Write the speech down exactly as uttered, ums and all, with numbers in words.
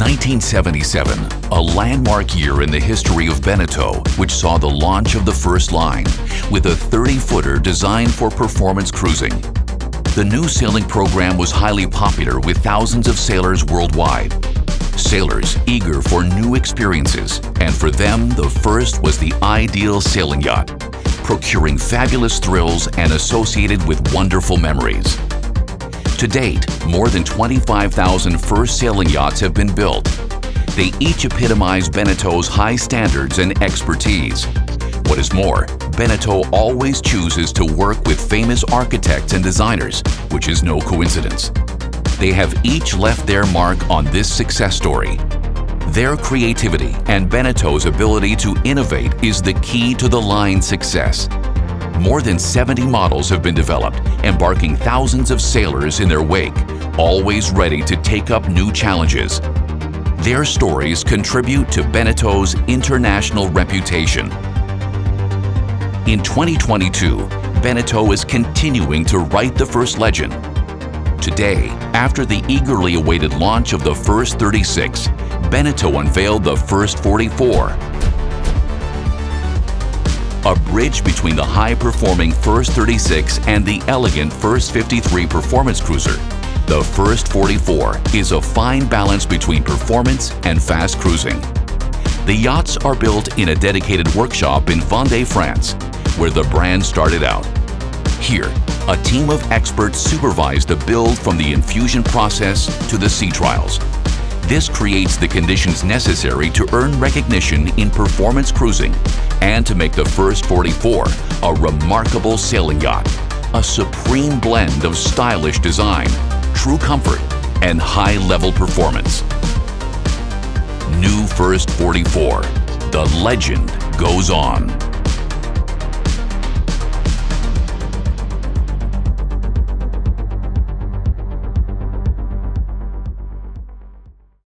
nineteen seventy-seven, a landmark year in the history of Beneteau, which saw the launch of the first line, with a thirty-footer designed for performance cruising. The new sailing program was highly popular with thousands of sailors worldwide. Sailors eager for new experiences, and for them, the first was the ideal sailing yacht, procuring fabulous thrills and associated with wonderful memories. To date, more than twenty-five thousand first sailing yachts have been built. They each epitomize Beneteau's high standards and expertise. What is more, Beneteau always chooses to work with famous architects and designers, which is no coincidence. They have each left their mark on this success story. Their creativity and Beneteau's ability to innovate is the key to the line's success. More than seventy models have been developed, embarking thousands of sailors in their wake, always ready to take up new challenges. Their stories contribute to Beneteau's international reputation. In twenty twenty-two, Beneteau is continuing to write the first legend. Today, after the eagerly awaited launch of the first thirty-six, Beneteau unveiled the first forty-four. A bridge between the high-performing First thirty-six and the elegant First fifty-three performance cruiser, the First forty-four is a fine balance between performance and fast cruising. The yachts are built in a dedicated workshop in Vendée, France, where the brand started out. Here, a team of experts supervise the build from the infusion process to the sea trials. This creates the conditions necessary to earn recognition in performance cruising and to make the First forty-four a remarkable sailing yacht, a supreme blend of stylish design, true comfort, and high-level performance. New First forty-four. The legend goes on.